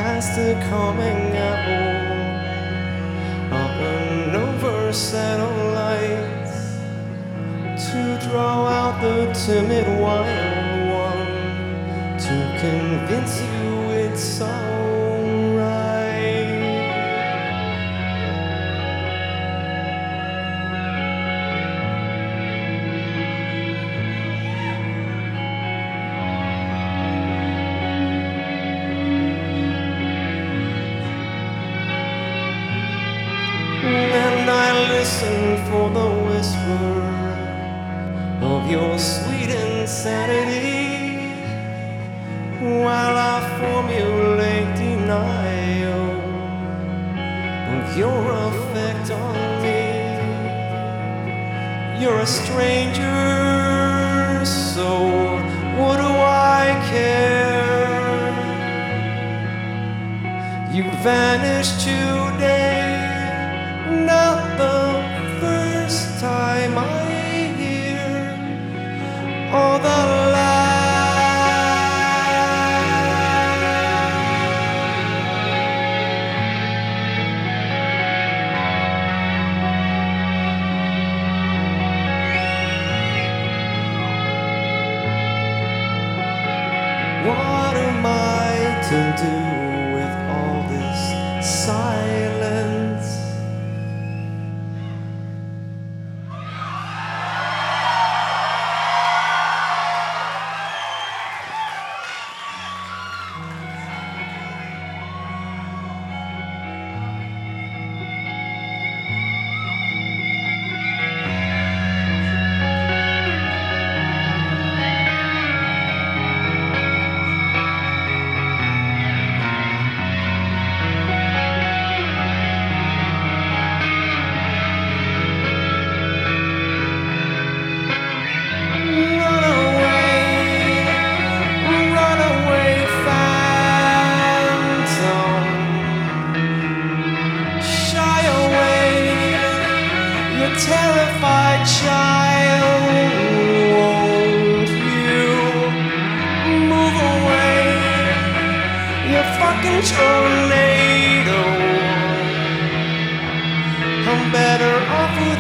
past the coming apple of an over satellites to draw out the timid wild one to convince you it's alright. And I listen for the whisper of your sweet insanity while I formulate denial of your effect on me. You're a stranger, so what do I care? You vanished today, not the first time I hear all the lies. What am I to do with all this silence? Terrified child, won't you move away? You fucking tornado. I'm better off with